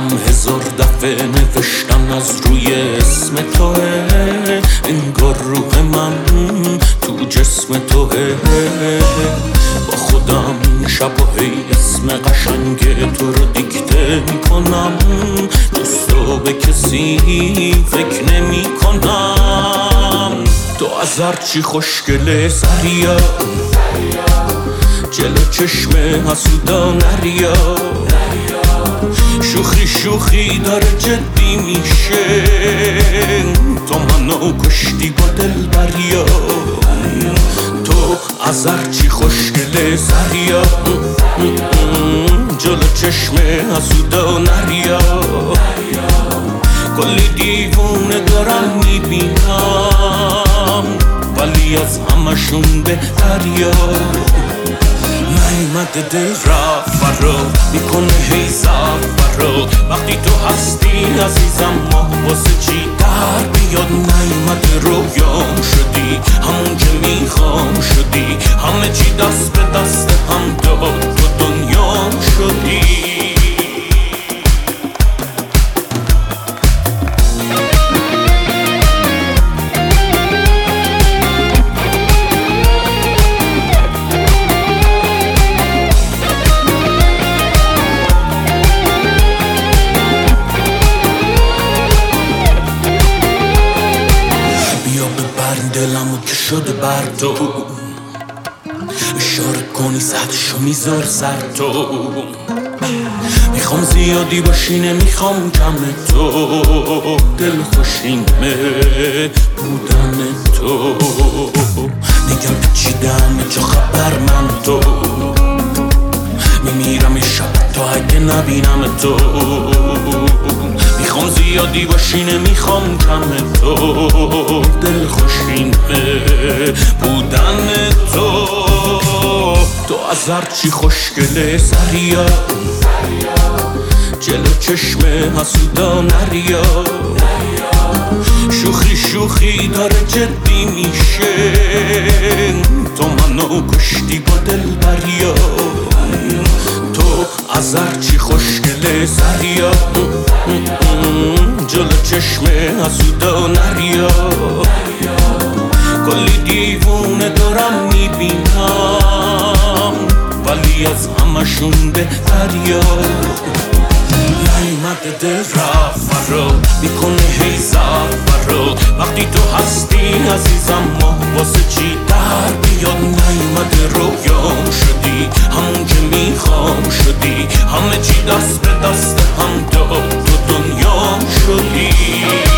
دلم هزار دفعه نوشتن از روی اسم توه، انگار روح من تو جسم توه. با خودم شب و هی اسم قشنگ تو رو دیکته میکنم، جز تو به کسی فکر نمی کنم. تو از هرچی خوشگله سریا، جلو چشم حسودا نریا. شوخی شوخی داره جدی میشه، تو منو کشتی با دل بریا. تو از هرچی خوشگله سریا، جلو چشم حسودا نریا. کلی دیوونه دارم میبینم، ولی از همشون بهتریا. نیمد دل رفت فرا میکنه هی فرا، وقتی تو هستی عزیزم ما واسه چی در بیاد. نیمد رویام شدی، همون که میخوام شدی، همه چی دست به دست هم داد، تو دنیام شدی. دلمو که شده بر تو، اشاره کنی سطحشو میذار سر تو. میخوام زیادی باشی نمیخوام کم تو، دل خوشینمه بودن تو. میگم پیچیدم چه خبر من تو، میمیرم یه شب تا اگه نبینم تو. میخوام زیادی باشی نمیخوام کم تو، دل خوشینه بودن تو. تو از هرچی خوشگله سریا، جلو چشم حسودا نریا. شوخی شوخی داره جدی میشه، تو منو کشتی با دل بریا. تو از هرچی خوشگله سریا، جلو چشم حسودا نریا. کلی دیوونه دارم میبینم، ولی از همشون بهتریا. نیمد دل رفت فرا میکنه هی فرا، وقتی تو هستی عزیزم ما واسه چی در بیاد. نیمد رویام شدی، همون که میخوام شدی، همه چی دست به دست هم داد، تو دنیام شدی.